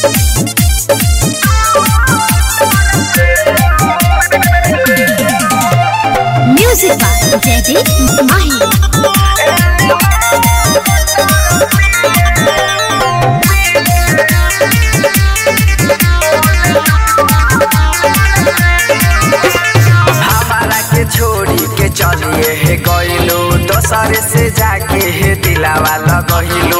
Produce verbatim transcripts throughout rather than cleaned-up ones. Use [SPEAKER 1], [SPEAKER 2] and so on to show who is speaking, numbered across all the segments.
[SPEAKER 1] Music by Jaydeep माही।
[SPEAKER 2] हमारा के छोड़ी के चलिए हे गइलू दोसर से जाके हे दिलावा लगइलू।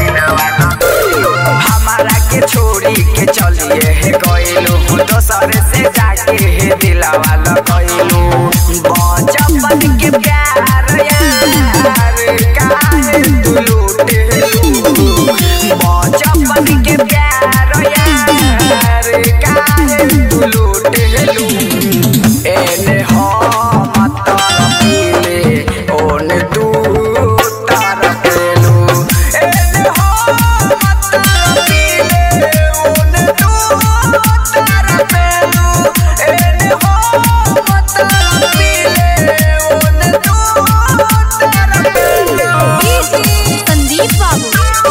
[SPEAKER 2] हमारा के छोड़ी के चलिए हे गइलू दोसर से जाके हे दिलावा लगइलू। बचपन के प्यार यार काहे तू लूटेलू। बचपन के प्यार यार काहे तू लूटेलू। एने हम तरफिले ओने तू तरफेलू। एने हम तरफिले ओने तू तरफेलू। एने हम तरफिले ओने तू तरफेलू।
[SPEAKER 1] संदीप बाबू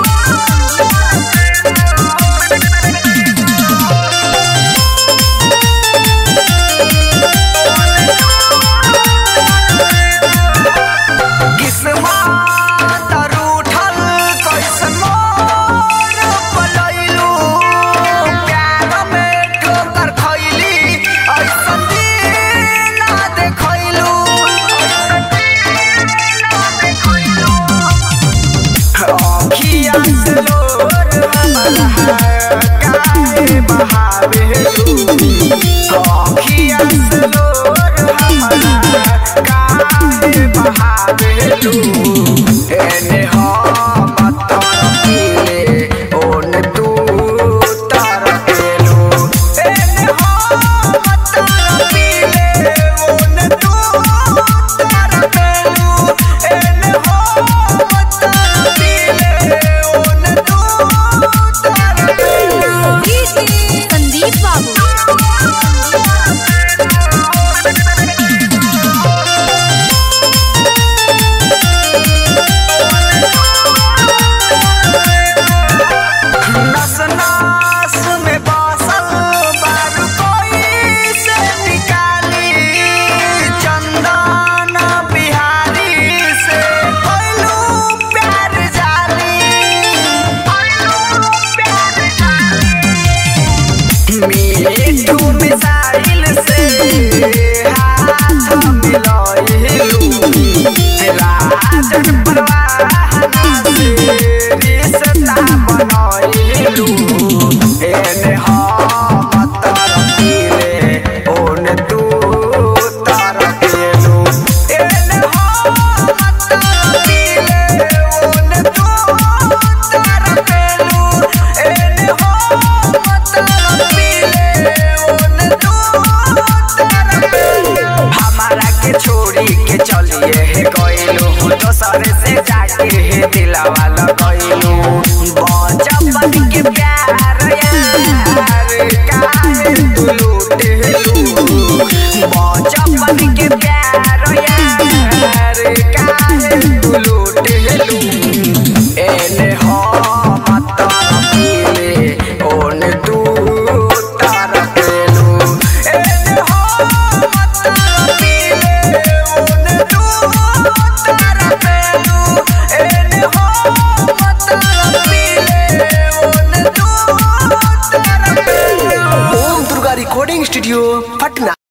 [SPEAKER 2] एने हम तरफिले ओने तू तरफेलू। एने हम तरफिले ओने तू तरफेलू। एने हम तरफिले ओने तू तरफेलू।
[SPEAKER 1] संदीप बाबू
[SPEAKER 2] मीठू मिसाइल से हाथ मिलाइलू। राजन परवाना से रिश्ता बनाइलू। एने हम तरफिले ओने तू तरफेलू। एने हम तरफिले ओने तू तरफेलू। एने हम हमारा के छोड़ी के चलिए हे गइलू दोसर से जाके हे दिलावा लगइलू। बचपन के प्यार यार काहे तू लूटेलू। बचपन के प्यार यार काहे तू लूटेलू। एने हम तरफिले ओने तू तरफेलू। एने हम तरफिले ओने तू तरफेलू। एने हम तरफिले ओने तू तरफेलू।
[SPEAKER 3] Om Durga recording studio Patna.